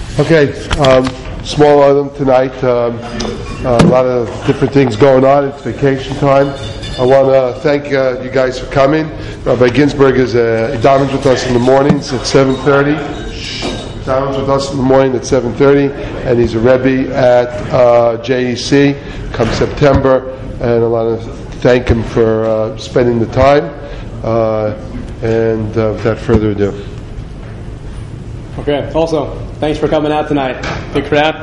Okay, small item tonight. A lot of different things going on. It's vacation time. I want to thank you guys for coming. Rabbi Ginsburg is davens with us in the mornings at 7:30. Davens with us in the morning at 7:30, and he's a Rebbe at JEC come September. And I want to thank him for spending the time. And without further ado. Okay. Also, thanks for coming out tonight. Big crowd.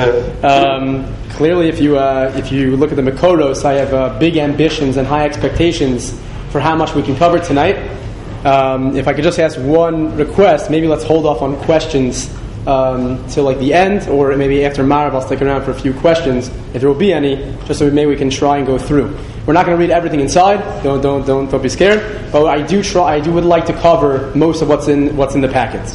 Clearly, if you look at the Makoros, I have big ambitions and high expectations for how much we can cover tonight. If I could just ask one request, maybe let's hold off on questions till like the end, or maybe after Marav I'll stick around for a few questions, if there will be any, just so maybe we can try and go through. We're not going to read everything inside. Don't be scared. But I would like to cover most of what's in the packets.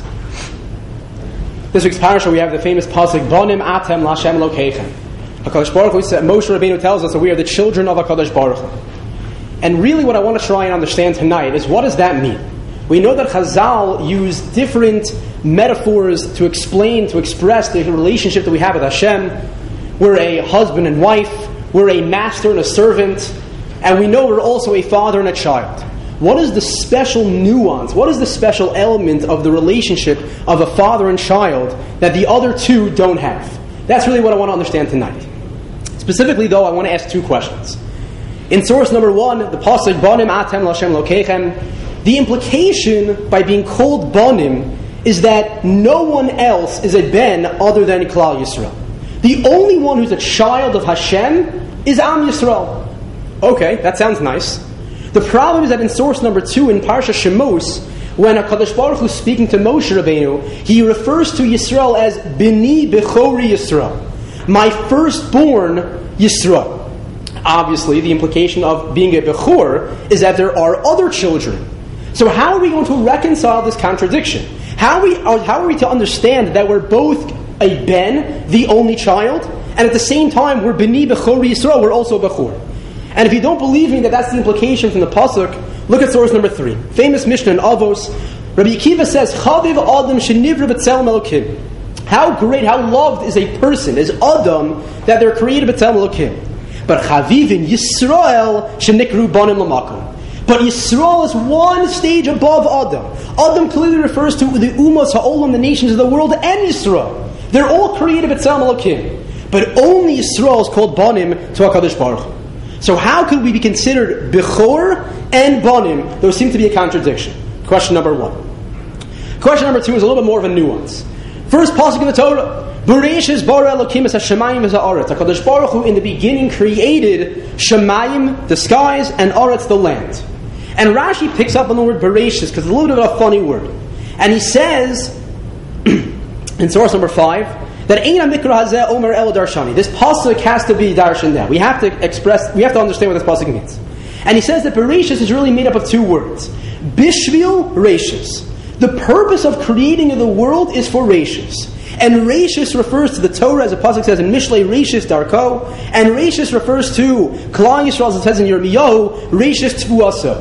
This week's parasha, we have the famous pasuk, Bonim Atem Lashem Elokeichem. HaKadosh Baruch Hu said, Moshe Rabbeinu tells us that we are the children of HaKadosh Baruch Hu. And really what I want to try and understand tonight is, what does that mean? We know that Chazal use different metaphors to explain, to express the relationship that we have with Hashem. We're a husband and wife, we're a master and a servant, and we know we're also a father and a child. What is the special nuance, what is the special element of the relationship of a father and child that the other two don't have? That's really what I want to understand tonight. Specifically though, I want to ask two questions. In source number 1, the pasuk, Bonim Atem Lashem Elokeichem, the implication by being called Bonim is that no one else is a Ben other than Klal Yisrael. The only one who's a child of Hashem is Am Yisrael. Okay, that sounds nice. The problem is that in source number 2, in Parsha Shemos, when HaKadosh Baruch Hu is speaking to Moshe Rabbeinu, he refers to Yisrael as Bini Bechori Yisrael, my firstborn Yisrael. Obviously, the implication of being a Bechor is that there are other children. So how are we going to reconcile this contradiction? How are we to understand that we're both a Ben, the only child, and at the same time we're Bini Bechori Yisrael, we're also Bechor? And if you don't believe me that that's the implication from the pasuk, look at source number 3. Famous Mishnah in Avos. Rabbi Akiva says, Chaviv Adam shenivra b'tzelem Elokim. How great, how loved is a person, is Adam, that they're created b'tzelem Elokim. But Chavivin Yisrael shenikru banim l'makom. But Yisrael is one stage above Adam. Adam clearly refers to the Umas Ha'olam, the nations of the world, and Yisrael. They're all created b'tzelem Elokim. But only Yisrael is called Banim to HaKadosh Baruch Hu. So how could we be considered Bechor and Banim? Those seem to be a contradiction. Question number 1. Question number 2 is a little bit more of a nuance. First pasuk in the Torah, Bereshis bara Elokim es hashamayim v'ha'aretz. HaKadosh Baruch Hu in the beginning created Shamayim, the skies, and Aretz, the land. And Rashi picks up on the word Bereshis because it's a little bit of a funny word. And he says, in source number 5, that Eina Mikra Hazeh Omer El Darshani. This pasuk has to be darshan down. We have to understand what this pasuk means. And he says that Bereshis is really made up of 2 words. Bishvil Reshis. The purpose of creating the world is for Reshis. And Reshis refers to the Torah, as the pasuk says in Mishlei Reshis Darko. And Reshis refers to Klal Yisrael, as it says in Yirmiyahu, Reshis Tvuaso.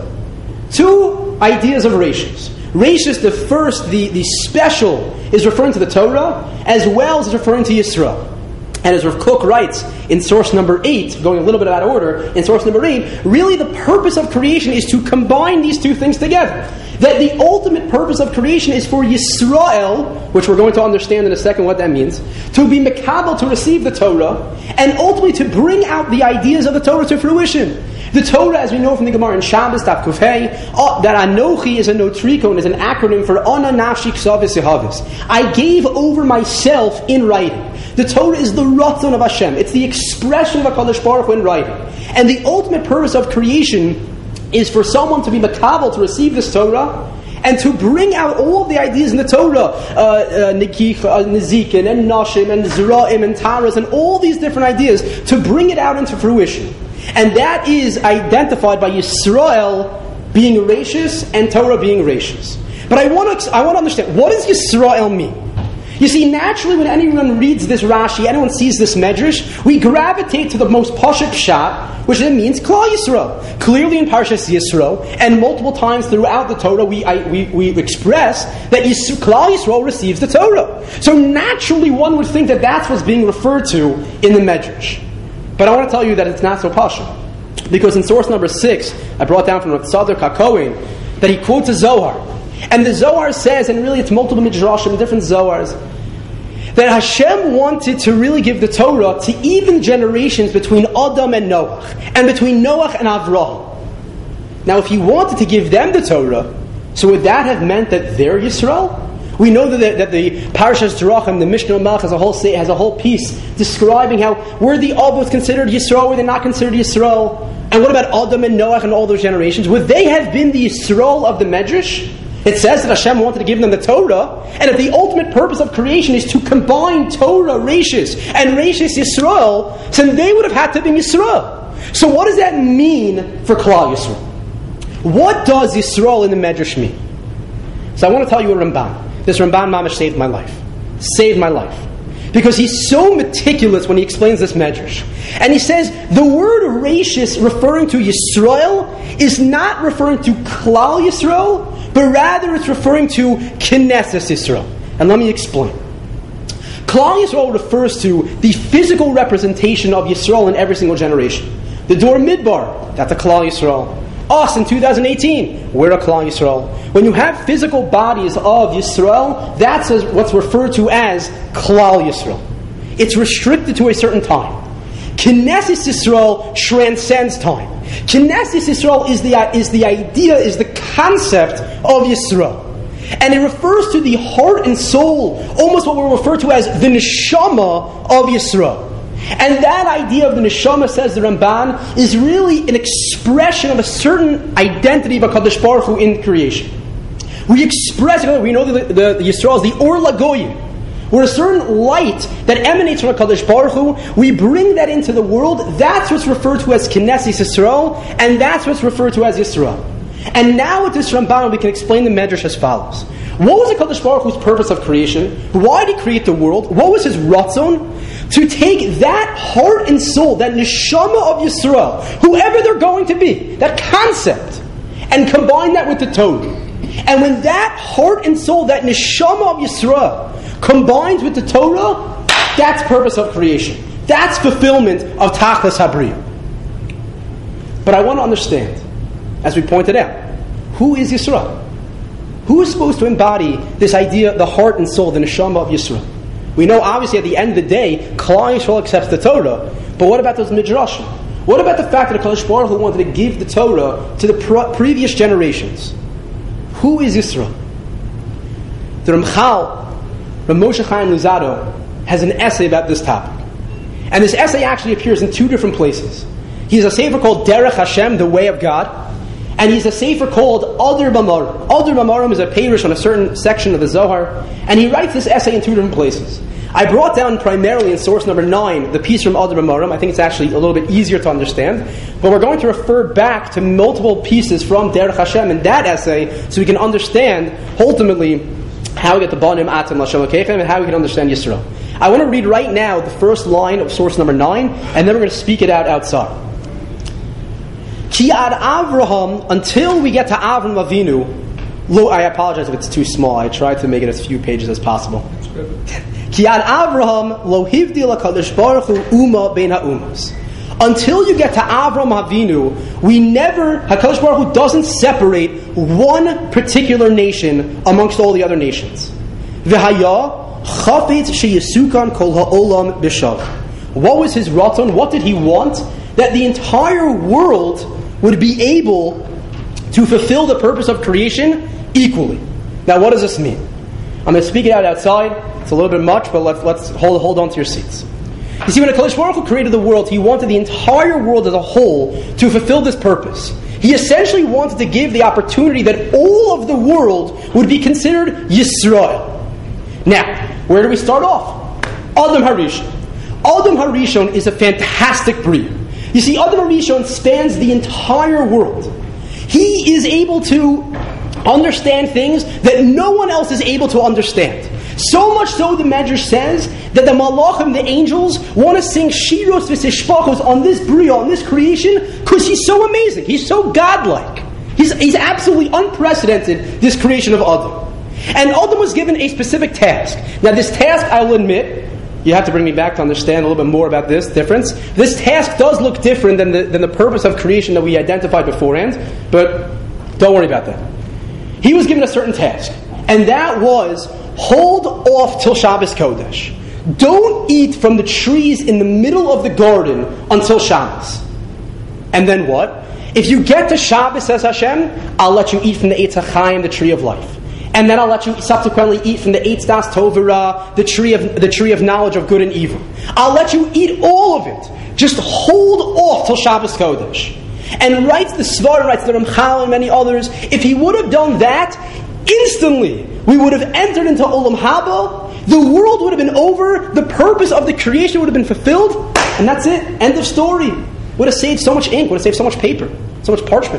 2 ideas of Reshis. Reshis, the first, the special, is referring to the Torah, as well as referring to Yisrael. And as Rav Kook writes in source number 8, going a little bit out of order, in source number 8, really the purpose of creation is to combine these 2 things together. That the ultimate purpose of creation is for Yisrael, which we're going to understand in a second what that means, to be mekabel, to receive the Torah, and ultimately to bring out the ideas of the Torah to fruition. The Torah, as we know from the Gemara in Shabbos, Daf Kuf Hey, that Anochi is a notricon, is an acronym for Ana Nafshi Ksavis Yehavis. I gave over myself in writing. The Torah is the Ratzon of Hashem. It's the expression of HaKadosh Baruch Hu in writing. And the ultimate purpose of creation is for someone to be makabel, to receive this Torah, and to bring out all of the ideas in the Torah, Nezikin, and Nashim, and Zera'im, and Taras, and all these different ideas, to bring it out into fruition. And that is identified by Yisrael being Reshis and Torah being Reshis. But I want to understand, what does Yisrael mean? You see, naturally, when anyone reads this Rashi, anyone sees this Medrash, we gravitate to the most Pashut Pshat, which then means Klal Yisrael. Clearly in Parshas Yisro, and multiple times throughout the Torah, we express that Klal Yisrael receives the Torah. So naturally, one would think that that's what's being referred to in the Medrash. But I want to tell you that it's not so Pashut. Because in source number 6, I brought down from Tzadok HaKohen, that he quotes a Zohar. And the Zohar says, and really it's multiple Midrashim, different Zohars, that Hashem wanted to really give the Torah to even generations between Adam and Noach, and between Noach and Avraham. Now if he wanted to give them the Torah, so would that have meant that they're Yisrael? We know that the Parshas Drachim, the Mishnah Melch, has a whole piece describing how were the Avos considered Yisrael, were they not considered Yisrael? And what about Adam and Noach and all those generations? Would they have been the Yisrael of the Medrash? It says that Hashem wanted to give them the Torah, and if the ultimate purpose of creation is to combine Torah, Reishis, and Reishis Yisrael, then they would have had to be Yisrael. So what does that mean for Klal Yisrael? What does Yisrael in the Medrash mean? So I want to tell you a Ramban. This Ramban Mamash saved my life. Saved my life. Because he's so meticulous when he explains this Medrash. And he says, the word Reishis referring to Yisrael is not referring to Klal Yisrael, but rather it's referring to Knesset Yisrael. And let me explain. Klal Yisrael refers to the physical representation of Yisrael in every single generation. The Dor Midbar, that's a Klal Yisrael. Us in 2018, we're a Klal Yisrael. When you have physical bodies of Yisrael, that's what's referred to as Klal Yisrael. It's restricted to a certain time. Knesset Yisrael transcends time. Knesset Yisrael is the idea, is the concept of Yisrael. And it refers to the heart and soul, almost what we refer to as the neshama of Yisrael. And that idea of the neshama, says the Ramban, is really an expression of a certain identity of HaKadosh Baruch Hu in creation. We express, we know that the Yisrael is the Or Lagoyim. We're a certain light that emanates from HaKadosh Baruch Hu. We bring that into the world. That's what's referred to as Knesset Yisrael, and that's what's referred to as Yisrael. And now with this Ramban, we can explain the Medrash as follows. What was HaKadosh Baruch Hu's purpose of creation? Why did he create the world? What was his ratzon? To take that heart and soul, that neshama of Yisrael, whoever they're going to be, that concept, and combine that with the Torah. And when that heart and soul, that neshama of Yisrael, combines with the Torah, that's purpose of creation. That's fulfillment of Tachlis Habriya. But I want to understand, as we pointed out, who is Yisrael? Who is supposed to embody this idea, the heart and soul, the neshama of Yisrael? We know obviously at the end of the day, Klal Yisrael accepts the Torah, but what about those midrashim? What about the fact that HaKadosh Baruch Hu wanted to give the Torah to the previous generations? Who is Yisrael? The Ramchal, Rav Moshe Chaim Luzzatto, has an essay about this topic. And this essay actually appears in 2 different places. He has a sefer called Derech Hashem, the way of God, and he's a sefer called Adar Bamarim. Adar Bamarim is a parish on a certain section of the Zohar, and he writes this essay in 2 different places. I brought down primarily in source number 9 the piece from Adar Bamarim. I think it's actually a little bit easier to understand, but we're going to refer back to multiple pieces from Derech Hashem in that essay so we can understand ultimately how we get the Banim Atam Lashem Keichem and how we can understand Yisrael. I want to read right now the first line of source number 9, and then we're going to speak it out outside. Ki ad Avraham, until we get to Avram Avinu. I apologize if it's too small. I tried to make it as few pages as possible. Ki ad Avraham lo hivdil HaKadosh Baruch Hu uma bein ha'umas. Until you get to Avram Avinu, HaKadosh Baruch Hu doesn't separate one particular nation amongst all the other nations. V'haya chafetz sheyisukan kol ha'olam b'shav. What was his ratzon? What did he want? That the entire world would be able to fulfill the purpose of creation equally. Now what does this mean? I'm going to speak it out outside. It's a little bit much, but let's hold on to your seats. You see, when HaKadosh Baruch Hu created the world, he wanted the entire world as a whole to fulfill this purpose. He essentially wanted to give the opportunity that all of the world would be considered Yisrael. Now, where do we start off? Adam Harishon. Adam Harishon is a fantastic breed. You see, Adam Harishon spans the entire world. He is able to understand things that no one else is able to understand. So much so, the Medrash says that the Malachim, the angels, want to sing Shiros v'Tishpachos on this Bria, on this creation, because he's so amazing. He's so godlike. He's absolutely unprecedented, this creation of Adam. And Adam was given a specific task. Now, this task, I will admit, you have to bring me back to understand a little bit more about this difference. This task does look different than the purpose of creation that we identified beforehand, but don't worry about that. He was given a certain task, and that was, hold off till Shabbos Kodesh. Don't eat from the trees in the middle of the garden until Shabbos. And then what? If you get to Shabbos, says Hashem, I'll let you eat from the Eitz HaChaim, the tree of life. And then I'll let you subsequently eat from the Eitz Das Tov V'Ra, the tree of knowledge of good and evil. I'll let you eat all of it. Just hold off till Shabbos Kodesh. And writes the Svar, writes the Ramchal and many others, if he would have done that, instantly we would have entered into Olam Haba, the world would have been over, the purpose of the creation would have been fulfilled, and that's it. End of story. Would have saved so much ink, would have saved so much paper, so much parchment.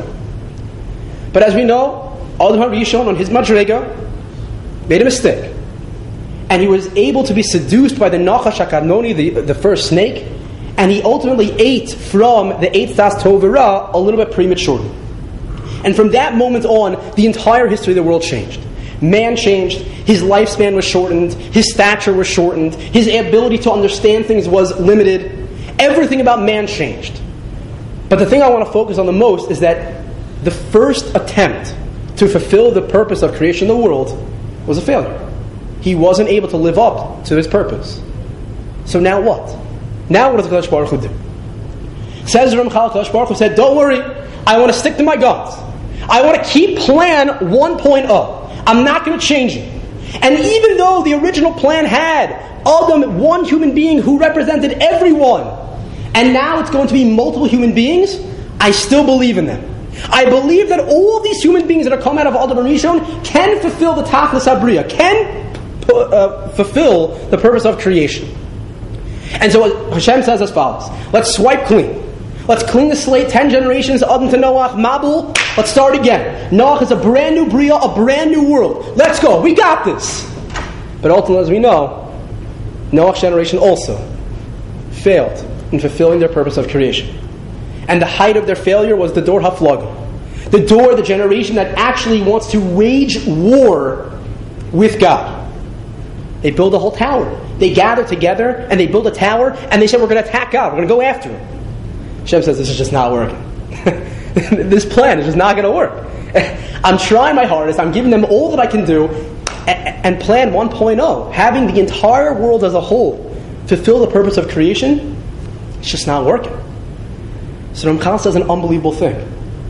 But as we know, Adam HaRishon on his Madrega made a mistake. And he was able to be seduced by the Nachash HaKadmoni, the first snake, and he ultimately ate from the Eitz Das Tov V'Ra a little bit prematurely. And from that moment on, the entire history of the world changed. Man changed, his lifespan was shortened, his stature was shortened, his ability to understand things was limited. Everything about man changed. But the thing I want to focus on the most is that the first attempt to fulfill the purpose of creation of the world was a failure. He wasn't able to live up to his purpose. So now what? Now what does the Kadosh Baruch Hu do? Says Ramchal, Kadosh Baruch Hu said, don't worry, I want to stick to my guns. I want to keep plan 1.0. I'm not going to change it. And even though the original plan had Adam, one human being who represented everyone, and now it's going to be multiple human beings, I still believe in them. I believe that all these human beings that are come out of Adam HaRishon can fulfill the Tachlis HaBriya, can fulfill the purpose of creation. And so Hashem says as follows, let's swipe clean. Let's clean the slate, 10 generations, Adam to Noach, Mabul. Let's start again. Noach is a brand new Bria, a brand new world. Let's go, we got this. But ultimately, as we know, Noach's generation also failed in fulfilling their purpose of creation. And the height of their failure was the Dor HaFlaga. The generation that actually wants to wage war with God. They build a whole tower. They gather together and they build a tower and they say, we're going to attack God. We're going to go after him. Hashem says, this is just not working. This plan is just not going to work. I'm trying my hardest. I'm giving them all that I can do. And plan 1.0, having the entire world as a whole fulfill the purpose of creation, it's just not working. So Ramchal says an unbelievable thing.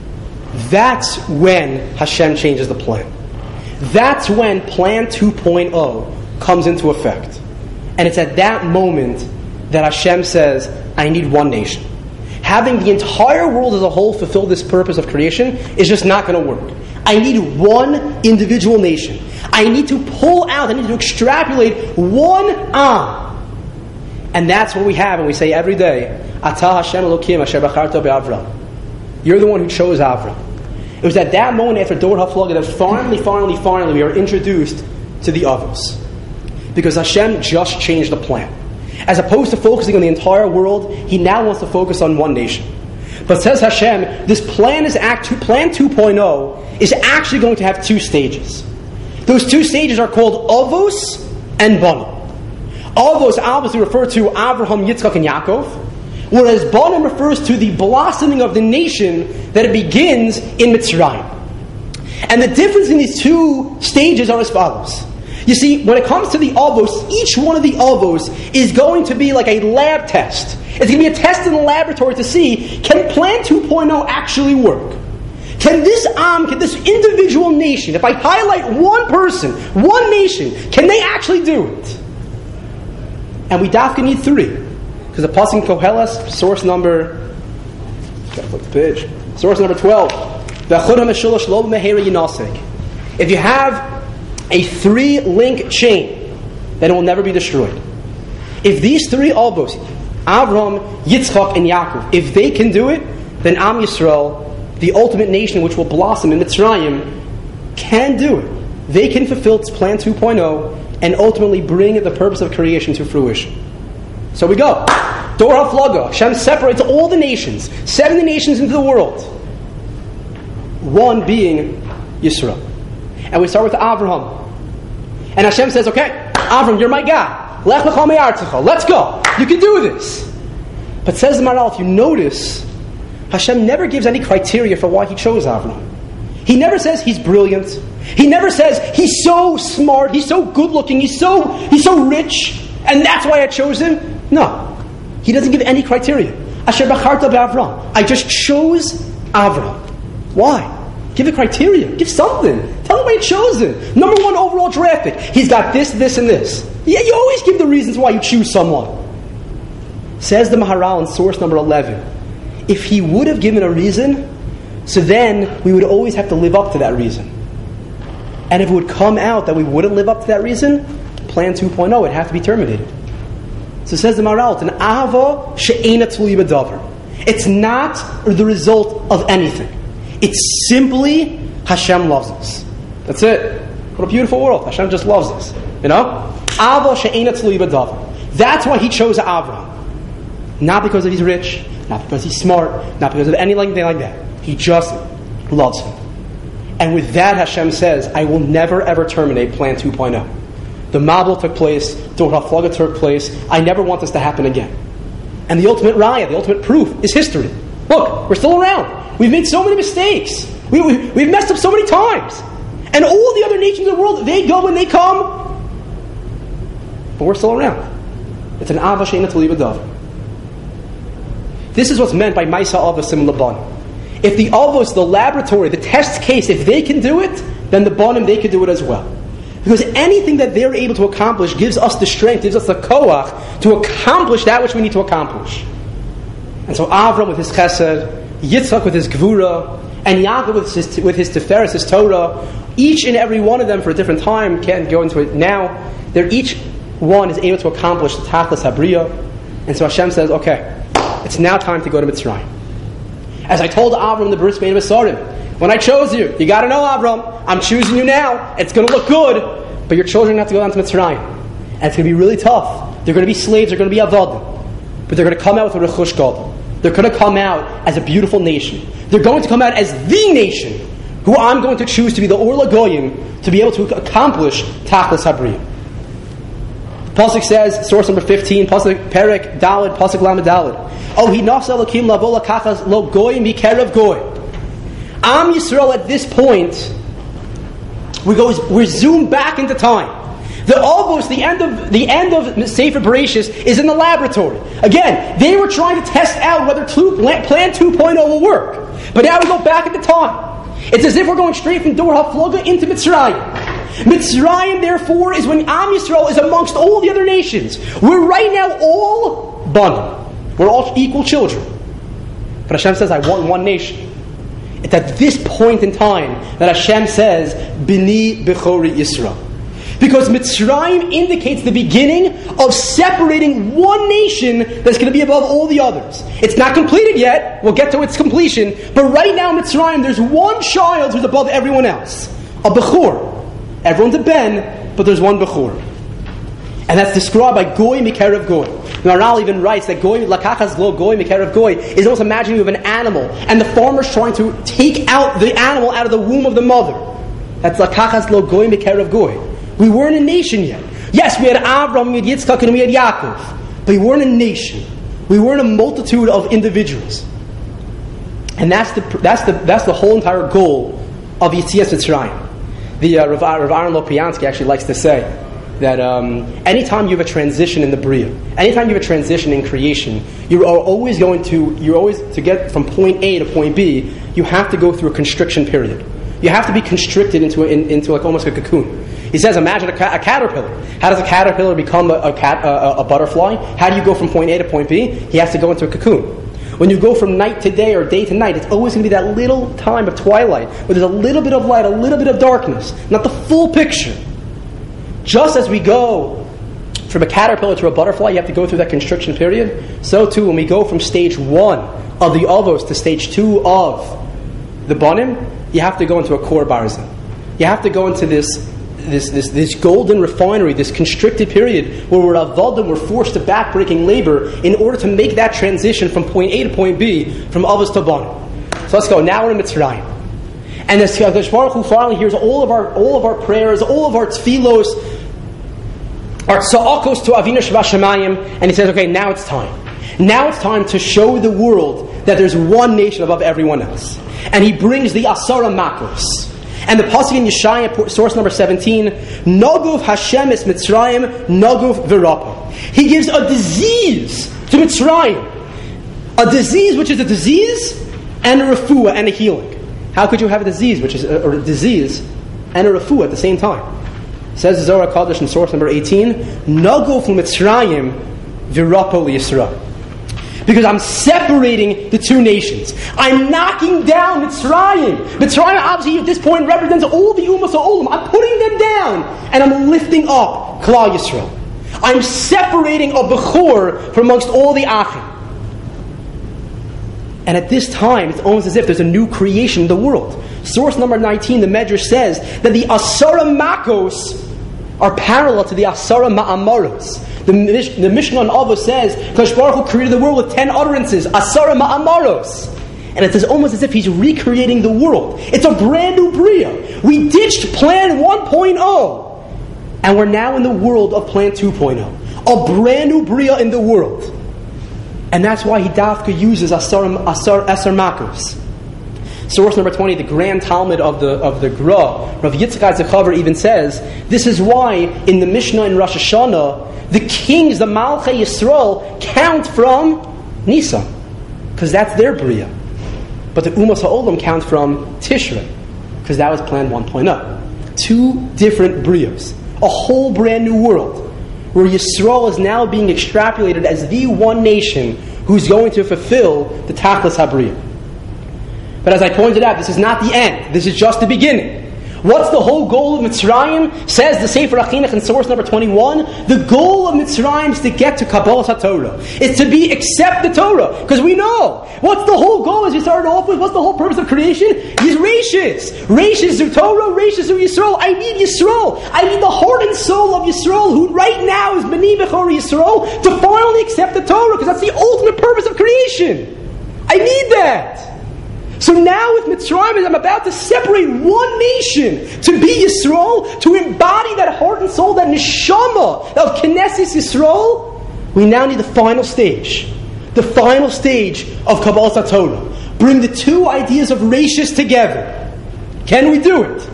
That's when Hashem changes the plan. That's when Plan 2.0 comes into effect. And it's at that moment that Hashem says, I need one nation. Having the entire world as a whole fulfill this purpose of creation is just not going to work. I need one individual nation. I need to pull out, I need to extrapolate one Am. And that's what we have, and we say every day, Atah Hashem Elokim Asher Bacharta Be'Avram. You're the one who chose Avram. It was at that moment after Dor HaFlaga that finally we are introduced to the Avos. Because Hashem just changed the plan. As opposed to focusing on the entire world, He now wants to focus on one nation. But says Hashem, this plan Plan 2.0 is actually going to have two stages. Those two stages are called Avos and Banim. Avos obviously refer to Avraham, Yitzchak, and Yaakov, whereas Banim refers to the blossoming of the nation that it begins in Mitzrayim. And the difference in these two stages are as follows. You see, when it comes to the Avos, each one of the Avos is going to be like a lab test. It's going to be a test in the laboratory to see, can Plan 2.0 actually work? Can this individual nation, if I highlight one person, one nation, can they actually do it? And we dafka need three. Because the Pasuk in Koheles, source number 12. If you have a 3-link chain, then it will never be destroyed. If these three Avos, Avram, Yitzchak, and Yaakov, if they can do it, then Am Yisrael, the ultimate nation which will blossom in Mitzrayim, can do it. They can fulfill Plan 2.0. and ultimately bring the purpose of creation to fruition. So we go. Dor HaFlaga. Hashem separates all the nations, 70 nations into the world. One being Yisrael. And we start with Avraham. And Hashem says, okay, Avram, you're my guy. Lech lecha me'artzecha. Let's go. You can do this. But says the Maharal, if you notice, Hashem never gives any criteria for why He chose Avram. He never says he's brilliant. He never says he's so smart, he's so good looking, he's so rich, and that's why I chose him. No. He doesn't give any criteria. Asher bacharta be'Avram. I just chose Avram. Why? Give a criteria. Give something. Tell him why you chose him. Number one overall draft pick. He's got this, this, and this. Yeah, you always give the reasons why you choose someone. Says the Maharal in source number 11. If he would have given a reason, so then we would always have to live up to that reason. And if it would come out that we wouldn't live up to that reason, Plan 2.0 would have to be terminated. So says the Maharal, it's an ava she'ena tluya b'davar. It's not the result of anything. It's simply Hashem loves us. That's it. What a beautiful world. Hashem just loves us. You know? Ava she'ena tluya b'davar. That's why He chose Avram. Not because he's rich, not because he's smart, not because of anything like that. He just loves him. And with that, Hashem says, I will never ever terminate Plan 2.0. The Mabul took place, Dor HaFlaga took place. I never want this to happen again. And the ultimate raya, the ultimate proof, is history. Look, we're still around. We've made so many mistakes. We've messed up so many times. And all the other nations of the world, they go and they come. But we're still around. It's an ava she'ena tluya b'davar. This is what's meant by Maisa Avasim Laban. If the Avos, the laboratory, the test case, if they can do it, then the Banim, they can do it as well. Because anything that they're able to accomplish gives us the strength, gives us the koach to accomplish that which we need to accomplish. And so Avram with his chesed, Yitzchak with his gvura, and Yaakov with his tiferes, his Torah, each and every one of them for a different time, can't go into it now, they're each one is able to accomplish the Tachlis Habriya. And so Hashem says, okay, it's now time to go to Mitzrayim. As I told Avram the Bris Bein Besarim, when I chose you, you got to know, Avram, I'm choosing you now. It's going to look good, but your children have to go down to Mitzrayim. And it's going to be really tough. They're going to be slaves, they're going to be avodim. But they're going to come out with a rechush gadol. They're going to come out as a beautiful nation. They're going to come out as the nation who I'm going to choose to be the Or LaGoyim to be able to accomplish Tachlis Habriya. Pasuk says, source number 15, Pasuk Perek Daled, Pasuk Lamed Daled. Oh, he nafsa Elokim lavo lakachas lo goy mikerev goy. Am Yisrael at this point, we zoom back into time. The Avos, the end of Sefer Bereshis is in the laboratory. Again, they were trying to test out whether Plan 2.0 will work. But now we go back into time. It's as if we're going straight from Dor HaFlaga into Mitzrayim. Mitzrayim, therefore, is when Am Yisrael is amongst all the other nations. We're right now all Banim. We're all equal children. But Hashem says, I want one nation. It's at this point in time that Hashem says, Bini Bechori Yisrael. Because Mitzrayim indicates the beginning of separating one nation that's going to be above all the others. It's not completed yet. We'll get to its completion. But right now in Mitzrayim, there's one child who's above everyone else. A Bechor. Everyone's a Ben, but there's one Bechor. And that's described by Goy Mikerev Goy. Maharal even writes that Goy, Lakachas Lo Goy Mikerev Goy is almost imagining of an animal, and the farmer's trying to take out the animal out of the womb of the mother. That's Lakachas Lo Goy Mikerev Goy. We weren't a nation yet. Yes, we had Avram, we had Yitzchak, and we had Yaakov. But we weren't a nation. We weren't a multitude of individuals. And that's the whole entire goal of Yetzias Mitzrayim. The Rav Aaron Lopiansky actually likes to say that anytime you have a transition in the Bria, anytime you have a transition in creation, you're always to get from point A to point B, you have to go through a constriction period. You have to be constricted into like almost a cocoon. He says, imagine a caterpillar. How does a caterpillar become a butterfly? How do you go from point A to point B? He has to go into a cocoon. When you go from night to day or day to night, it's always going to be that little time of twilight where there's a little bit of light, a little bit of darkness, not the full picture. Just as we go from a caterpillar to a butterfly, you have to go through that constriction period. So too, when we go from stage 1 of the Avos to stage 2 of the Banim, you have to go into a core barzin. You have to go into this this golden refinery, this constricted period where we're avodim, we're forced to backbreaking labor in order to make that transition from point A to point B, from Avos to Banim. So let's go. Now we're in Mitzrayim. And the Kadosh Baruch Hu finally hears all of our prayers, all of our tefillos, our tza'akos to Avinu Shebashamayim, and he says, okay, now it's time. Now it's time to show the world that there's one nation above everyone else. And he brings the Asara Makos. And the pasuk in Yeshaya, source number 17, Noguv Hashem es Mitzrayim, Noguv Virapa. He gives a disease to Mitzrayim. A disease which is a disease and a refuah and a healing. How could you have a disease which is a disease and a refuah at the same time? Says the Zohar HaKadosh in source number 18, Noguv Mitzrayim Virapa Yisra. Because I'm separating the two nations. I'm knocking down Mitzrayim. Mitzrayim obviously at this point represents all the Umas HaOlam. I'm putting them down and I'm lifting up Klal Yisrael. I'm separating a Bechor from amongst all the Achim. And at this time, it's almost as if there's a new creation in the world. Source number 19, the Medrash says that the Asara Makos are parallel to the Asara Ma'amaros. The Mishnah on Avos says, Kadosh Baruch Hu created the world with 10 utterances, Asara Ma'amaros. And it's almost as if he's recreating the world. It's a brand new Bria. We ditched Plan 1.0. And we're now in the world of Plan 2.0. A brand new Bria in the world. And that's why he dafka uses Asar Makos. Source number 20, the Grand Talmud of the Gra, Rav Yitzchak Zechavar even says, this is why in the Mishnah in Rosh Hashanah, the kings, the Malchei Yisrael, count from Nisan, because that's their Bria. But the Umas HaOlam count from Tishrei, because that was Plan 1.0. Two different Brios. A whole brand new world, where Yisrael is now being extrapolated as the one nation who's going to fulfill the Tachlis HaBriya. But as I pointed out, this is not the end. This is just the beginning. What's the whole goal of Mitzrayim? Says the Sefer HaChinuch in source number 21. The goal of Mitzrayim is to get to Kabbalas HaTorah. It's to accept the Torah. Because we know. What's the whole goal, as you started off with? What's the whole purpose of creation? He's Reishis. Reishis zu Torah, Reishis zu Yisrael. I need Yisrael. I need the heart and soul of Yisrael, who right now is B'nai Bechor Yisrael, to finally accept the Torah. Because that's the ultimate purpose of creation. I need that. So now with Mitzrayim, as I'm about to separate one nation to be Yisrael, to embody that heart and soul, that neshama of Knesset Yisrael, we now need the final stage. The final stage of Kabbalas HaTorah. Bring the two ideas of Reishis together. Can we do it?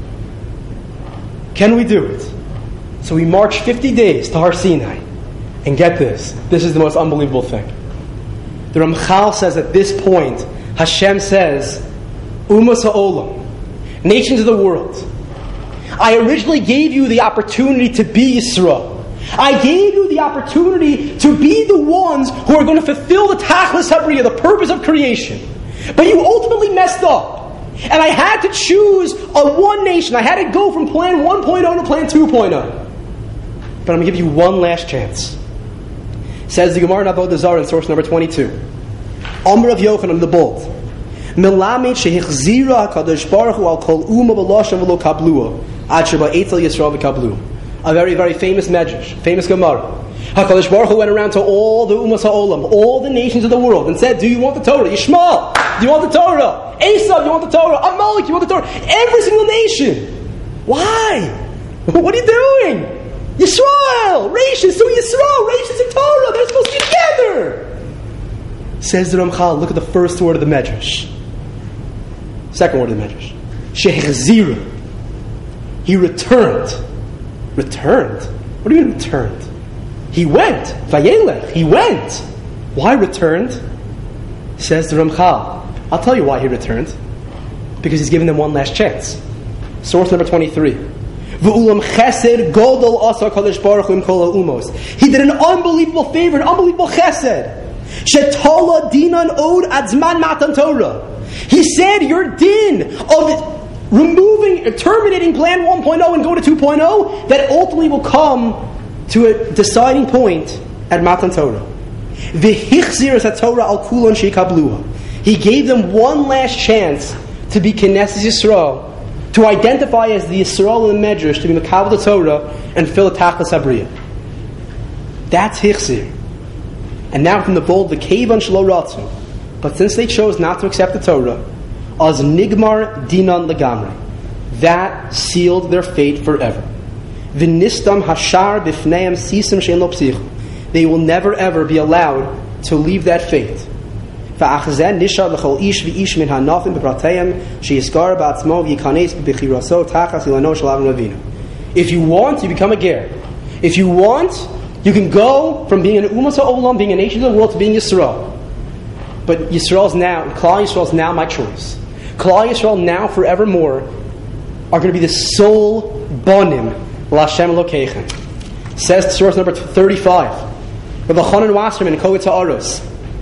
Can we do it? So we march 50 days to Har Sinai. And get this. This is the most unbelievable thing. The Ramchal says at this point, Hashem says, Umas HaOlam, nations of the world, I originally gave you the opportunity to be Yisrael. I gave you the opportunity to be the ones who are going to fulfill the Tachlis HaBriya, the purpose of creation. But you ultimately messed up. And I had to choose a one nation. I had to go from Plan 1.0 to Plan 2.0. But I'm going to give you one last chance. Says the Gemara in Avodah Zarah in source number 22. Amr of Yochanan the Bold. Melamed shehichzira HaKadosh Baruch Hu al kol umma b'loshem v'lo kablua ad sheba eitel Yisrael v'kablu. A very, very famous medrash, famous Gemara. HaKadosh Baruch Hu went around to all the Umas HaOlam, all the nations of the world, and said, do you want the Torah? Yishmael, do you want the Torah? Esav, do you want the Torah? Amalek, do you want the Torah? Every single nation. Why? What are you doing? Yisrael, Reishis, so Yisrael, Reishis and Torah, they're supposed to be together. Says the Ramchal, look at the first word of the Medrash. Second word of the Medrash. Shehechzira. He returned. Returned? What do you mean returned? He went. Vayelech. He went. Why returned? Says the Ramchal. I'll tell you why he returned. Because he's giving them one last chance. Source number 23. V'ulam chesed godol asa kadosh baruch hu im kol ha'umos. He did an unbelievable favor, an unbelievable chesed. Shetala dinan od adzman matan Torah. He said your din of terminating Plan 1.0 and go to 2.0, that ultimately will come to a deciding point at Matan Torah. V'hichzir es Torah al kulon sheikabluha. He gave them one last chance to be Knesset Yisrael, to identify as the Yisrael in the Medrash, to be Makabel the Torah, and fill the Tachlis Habriya. That's Hichzir. And now from the bold, the Kevan Shlo Ratzu. But since they chose not to accept the Torah, Az Nigmar Dinan Legamri. That sealed their fate forever. V'nistam Hashar B'fneim Sisim Shein Lo Psichu. They will never ever be allowed to leave that fate. V'achzen Nishad L'chol Ish V'ish Min HaNafim B'Pratayim Sheyiskar B'atzmo V'yikanes B'Chiraso Tachas Ilano Shel Avim Avinu. If you want, you become a ger. If you want, you can go from being an Umas HaOlam, being a nation of the world, to being Yisrael. But Yisrael's now, Klal Yisrael's now my choice. Klal Yisrael now forevermore are going to be the sole bonim l'Hashem Elokeichem. Says source number 35. Rabbi Chanan Wasserman in Kovetz HaAros.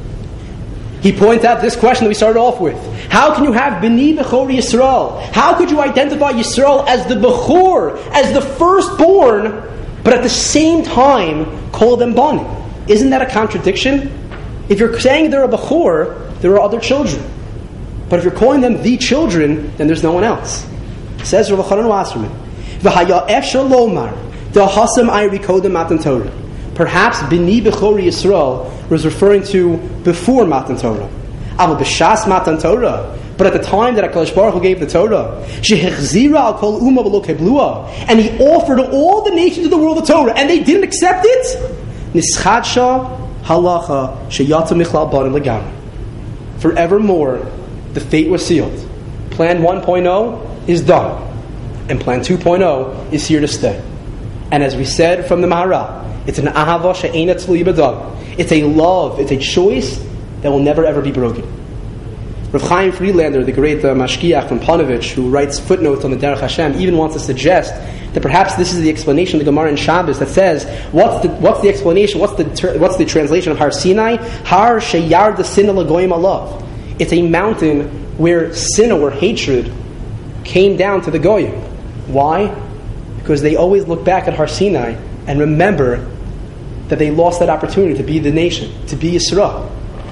He points out this question that we started off with. How can you have B'ni Bechor Yisrael? How could you identify Yisrael as the Bechor, as the firstborn, but at the same time call them Banim? Isn't that a contradiction? If you're saying they're a Bechor, there are other children. But if you're calling them the children, then there's no one else. Says Rav Chanan Wasserman, V'haya efshar lomar da'hasam ayri kodem matan Torah. Perhaps B'ni Bechor Yisrael was referring to before Matan Torah. Aval b'shas Matan Torah. But at the time that HaKadosh Baruch Hu gave the Torah, Shehechzira al kol umma v'lo keblua, and He offered all the nations of the world the Torah, and they didn't accept it, Nischadsha halacha sheyata michlal banim legam. Forevermore, the fate was sealed. Plan 1.0 is done, and Plan 2.0 is here to stay. And as we said from the Maharal, it's an ahava she'ena tzli b'dag. It's a love, it's a choice that will never ever be broken. Rav Chaim Friedlander, the great mashkiach from Panovich, who writes footnotes on the Derech Hashem, even wants to suggest that perhaps this is the explanation of the Gemara in Shabbos that says, what's the explanation? What's the translation of Har Sinai? Har sheyar the sin lagoyim alav. It's a mountain where sin or hatred came down to the goyim. Why? Because they always look back at Har Sinai and remember that they lost that opportunity to be the nation, to be Yisrael.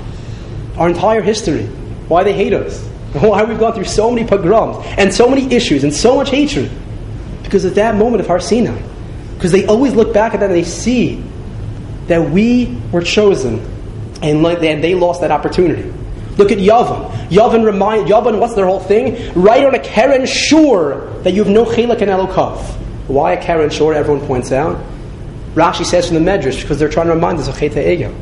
Our entire history, why they hate us, why we've gone through so many pogroms and so many issues and so much hatred, because of that moment of Har Sinai. Because they always look back at that and they see that we were chosen and they lost that opportunity. Look at Yavan. Yavan, what's their whole thing? Right on a Keren shore that you have no chelak and elokav. Why a Keren shore? Everyone points out. Rashi says from the Medrash, because they're trying to remind us of Chet HaEgel.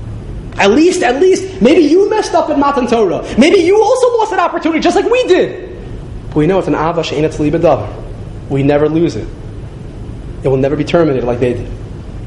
At least, maybe you messed up in Matan Torah. Maybe you also lost that opportunity, just like we did. But we know it's an Ava she'ena tzli b'davar. We never lose it. It will never be terminated like they did.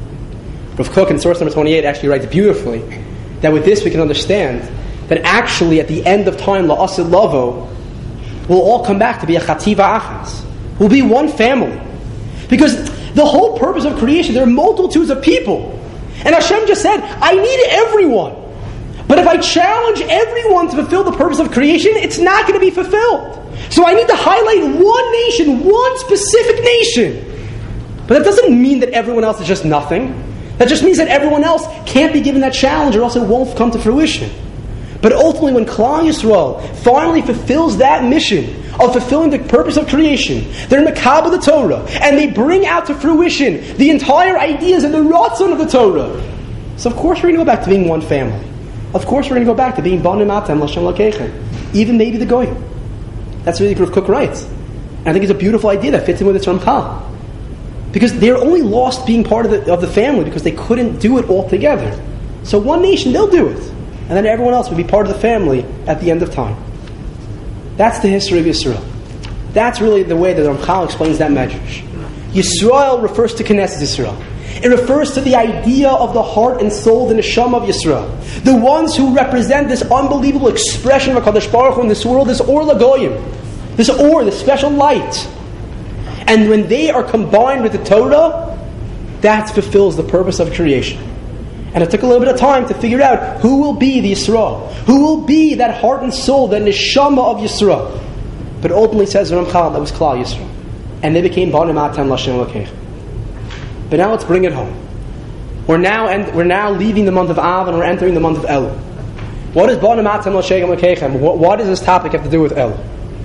Rav Kook in source number 28 actually writes beautifully that with this we can understand that actually at the end of time, la'asid lavo, we'll all come back to be a chativa achas. We'll be one family. Because the whole purpose of creation, there are multitudes of people. And Hashem just said, I need everyone. But if I challenge everyone to fulfill the purpose of creation, it's not going to be fulfilled. So I need to highlight one nation, one specific nation. But that doesn't mean that everyone else is just nothing. That just means that everyone else can't be given that challenge or else it won't come to fruition. But ultimately, when Klal Yisrael finally fulfills that mission of fulfilling the purpose of creation, they're Makabel the Torah, and they bring out to fruition the entire ideas and the ratzon of the Torah. So of course we're going to go back to being one family. Of course we're going to go back to being Banim Atam L'Shem Elokeichem. Even maybe the Goyim. That's what Rav Kook writes. And I think it's a beautiful idea that fits in with its Ramchal. Because they're only lost being part of the family because they couldn't do it all together. So one nation, they'll do it. And then everyone else will be part of the family at the end of time. That's the history of Yisrael. That's really the way that Ramchal explains that medrash. Yisrael refers to Knesset Yisrael. It refers to the idea of the heart and soul, the neshama of Yisrael. The ones who represent this unbelievable expression of HaKadosh Baruch Hu in this world, this Or Lagoyim. This Or, this special light. And when they are combined with the Torah, that fulfills the purpose of creation. And it took a little bit of time to figure out who will be the Yisrael, who will be that heart and soul, that neshama of Yisrael. But ultimately says Ramchal, that was Klal Yisrael. And they became Banim Atam L'Shem Elokeichem. But now let's bring it home. We're now leaving the month of Av and we're entering the month of Elul. What does Banim Atam L'Shem Elokeichem? What does this topic have to do with Elul?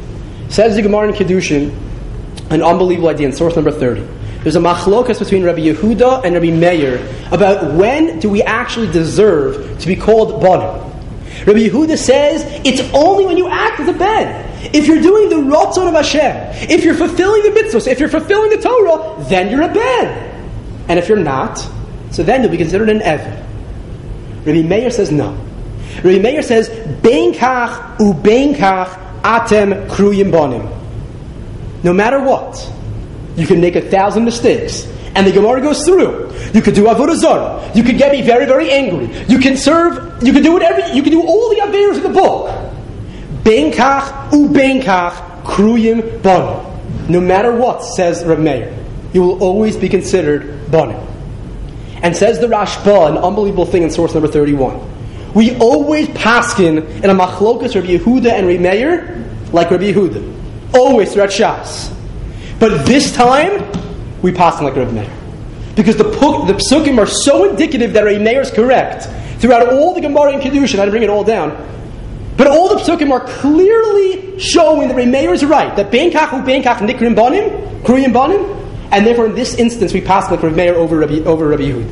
Says the Gemara in Kedushin, an unbelievable idea in source number 30. There's a machlokas between Rabbi Yehuda and Rabbi Meir about when do we actually deserve to be called banim. Rabbi Yehuda says it's only when you act as a ben. If you're doing the Ratzon of Hashem, if you're fulfilling the mitzvahs, if you're fulfilling the Torah, then you're a ben. And if you're not, so then you'll be considered an eved. Rabbi Meir says no. Rabbi Meir says, ben kach u ben kach atem kruyim banim. No matter what, you can make 1,000 mistakes. And the Gemara goes through. You could do avodah zarah. You could get me very, very angry. You can serve. You can do whatever. You can do all the averos in the book. Ben kach u ben kach kruyim banim. No matter what, says Reb Meir, you will always be considered banim. And says the Rashba, an unbelievable thing in source number 31. We always paskin in a machlokas Rabbi Yehuda and Reb Meir like Rabbi Yehuda. Always throughout Shas. But this time, we paskin like Reb Meir. Because the psukim are so indicative that Reb Meir is correct. Throughout all the Gemara and Kedushin, I had to bring it all down. But all the psukim are clearly showing that Reb Meir is right. That ben kach u ben kach nikrim banim, kruyim banim. And therefore in this instance we paskin like Reb Meir over Rabbi Yehuda.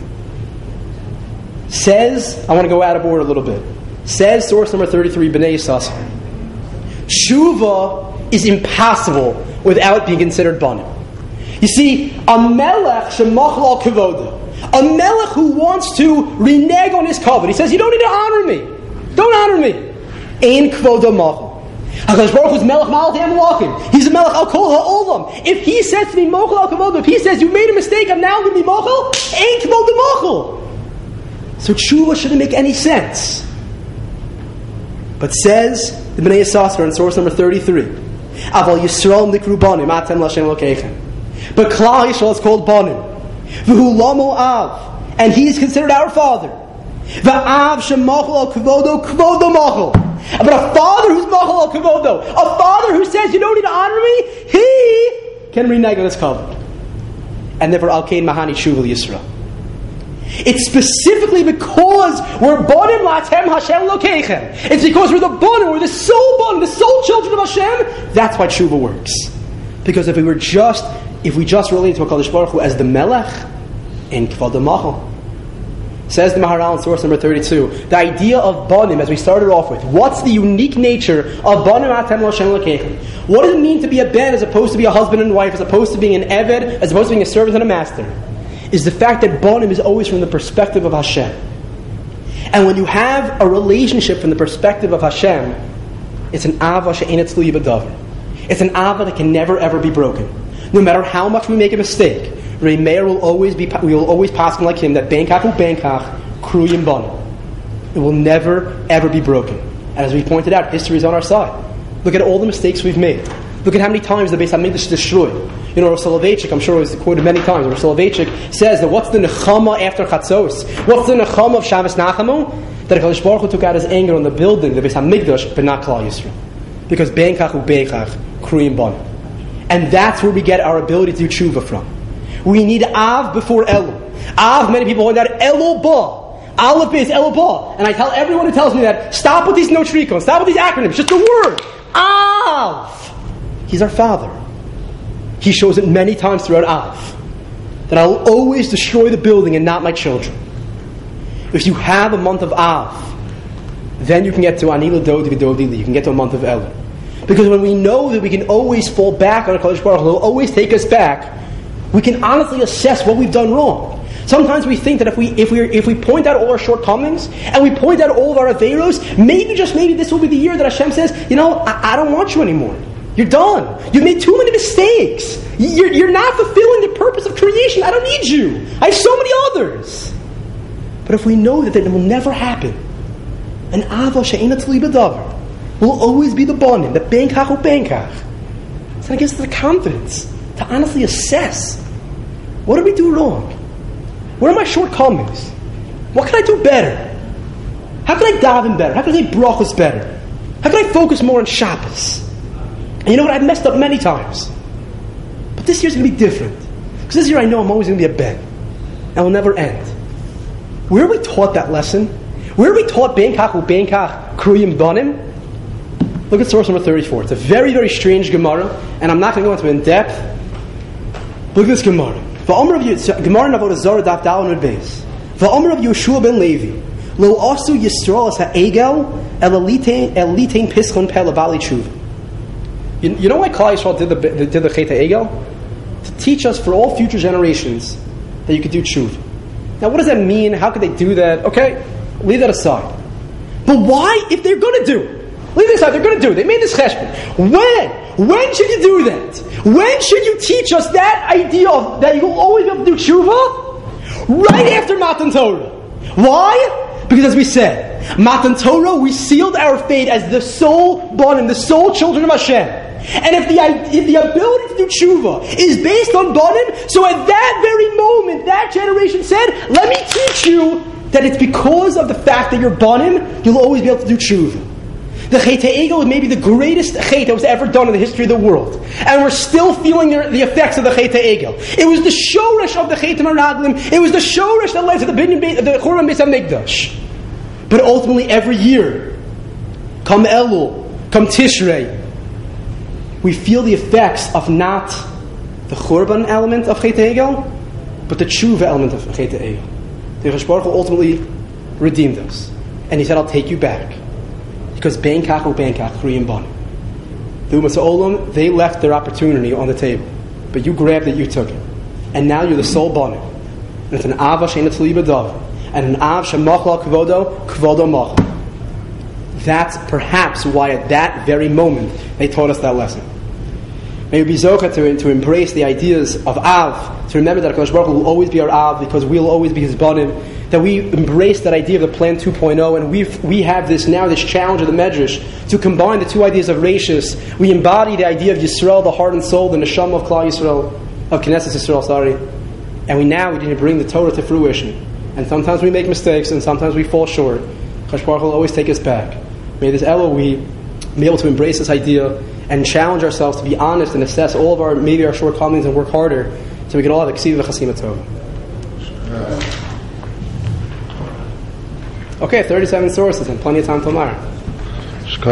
Says, I want to go out of order a little bit. Says source number 33, Bnei Yissaschar. Tshuva is impossible without being considered banim. You see, a melech shemachal al kavoda, a melech who wants to renege on his kavod. He says, you don't need to honor me. Don't honor me. Ein kvoda machal. HaKadosh Baruch Hu's melech malach malachim. He's a melech al kol ha'olam. If he says to me mochel al kavoda, if he says, you made a mistake, I'm now going to be mochel, ein kvoda machal. So tshuva shouldn't make any sense. But says the Bnei Yissaschar in source number 33, Aval Yisrael nikru banim atem l'Hashem Elokeichem. But Klal Yisrael is called banim. V'hu lamo av, and he is considered our father. V'av shemachol al kvodo kvodo machol. But a father who's machol al kvodo, a father who says you don't need to honor me, he can renege on his covenant. And therefore al kein mahani tshuva Yisrael. It's specifically because we're banim la'atem Hashem Elokeichem. It's because we're the banim, we're the sole children of Hashem. That's why tshuva works. Because if we just relate to HaKadosh Baruch Hu as the melech, in kvad machal. Says the Maharal in source number 32, the idea of banim, as we started off with, what's the unique nature of banim atem Hashem Elokeichem? What does it mean to be a ben as opposed to be a husband and wife, as opposed to being an eved, as opposed to being a servant and a master? Is the fact that banim is always from the perspective of Hashem. And when you have a relationship from the perspective of Hashem, it's an ava she'ein tzluya b'davar. It's an ava that can never ever be broken. No matter how much we make a mistake, Reb Meir we will always pass like him that ben kach u ben kach kruyim banim. It will never ever be broken. And as we pointed out, history is on our side. Look at all the mistakes we've made. Look at how many times the Beis HaMikdash is destroyed. You know, Rav Soloveitchik, I'm sure it was quoted many times, Rav Soloveitchik says that what's the nechama after Chatzos? What's the nechama of Shabbos Nachamu? That HaKadosh Baruch Hu took out his anger on the building, the Beis HaMikdash, but not Klal Yisrael. Because ben kach u ben kach kruyim banim. And that's where we get our ability to do tshuva from. We need Av before Elul. Av, many people point out, Elul ba. Aleph is Elul ba. And I tell everyone who tells me that, stop with these notricons, stop with these acronyms, just the word. Av. He's our Father. He shows it many times throughout Av. That I will always destroy the building and not my children. If you have a month of Av, then you can get to Ani L'Dodi V'Dodi. You can get to a month of Elul. Because when we know that we can always fall back on HaKadosh Baruch Hu, He'll always take us back, we can honestly assess what we've done wrong. Sometimes we think that if we point out all our shortcomings and we point out all of our averos, maybe this will be the year that Hashem says, I don't want you anymore. You're done. You've made too many mistakes. You're not fulfilling the purpose of creation. I don't need you. I have so many others. But if we know that it will never happen, an ava she'ein tzluya b'davar will always be the banim, the ben kach u ben kach. So it gives us the confidence to honestly assess, what did we do wrong? Where are my shortcomings? What can I do better? How can I daven better? How can I say brachos better? How can I focus more on Shabbos? And you know what? I've messed up many times. But this year's going to be different. Because this year I know I'm always going to be a ben. And will never end. Where are we taught that lesson? Where are we taught ben kach u ben kach kruyim banim? Look at source number 34. It's a very, very strange Gemara, and I'm not going to go into it in depth. Look at this Gemara. Gemara in Avodah Zarah Daf Daled Beis. Va'omer of Yeshua ben Levi, lo asu Yisrael as ha'egel el elitein pischon pe lebali tshuva. You know why Klal Yisrael did the Chet HaEgel? To teach us for all future generations that you could do tshuva. Now, what does that mean? How could they do that? Okay, leave that aside. But why, if they're going to do it? Leave it aside, they're going to do it. They made this cheshbon. When should you do that? When should you teach us that idea of that you'll always be able to do tshuva? Right after Matan Torah. Why? Because as we said, Matan Torah, we sealed our fate as the sole Banim, the sole children of Hashem. And if the ability to do tshuva is based on Banim, so at that very moment, that generation said, let me teach you that it's because of the fact that you're Banim, you'll always be able to do tshuva. The Chet HaEgel is maybe the greatest Chet that was ever done in the history of the world. And we're still feeling the effects of the Chet HaEgel. It was the shoresh of the Chet HaMeraglim. It was the shoresh that led to the Churban Beis HaMikdash. But ultimately, every year, come Elul, come Tishrei, we feel the effects of not the Churban element of Chet HaEgel, but the Tshuva element of Chet HaEgel. The Rosh Baruch Hu ultimately redeemed us. And He said, I'll take you back. Because Bangkok or Bangkok, Korean Bun. The Umas Olam, they left their opportunity on the table. But you grabbed it, you took it. And now you're the sole Bun. And it's an Ava Sheina Tzli B'Dav. And an Av Shemachla Kvodo, Kvodo Machla. That's perhaps why at that very moment they taught us that lesson. May we be zocha to embrace the ideas of Av, to remember that HaKadosh Baruch Hu will always be our Av because we'll always be His Banim. That we embrace that idea of the Plan 2.0, and we have this challenge of the Medrash to combine the two ideas of Reishis. We embody the idea of Yisrael, the heart and soul, the neshama of Klal Yisrael, of Knesset Yisrael, and we need to bring the Torah to fruition. And sometimes we make mistakes, and sometimes we fall short. Kadosh Baruch Hu will always take us back. May this Elul we be able to embrace this idea and challenge ourselves to be honest and assess all of our shortcomings and work harder so we can all have Ksiva V'Chasima Tova. Okay, 37 sources and plenty of time tomorrow.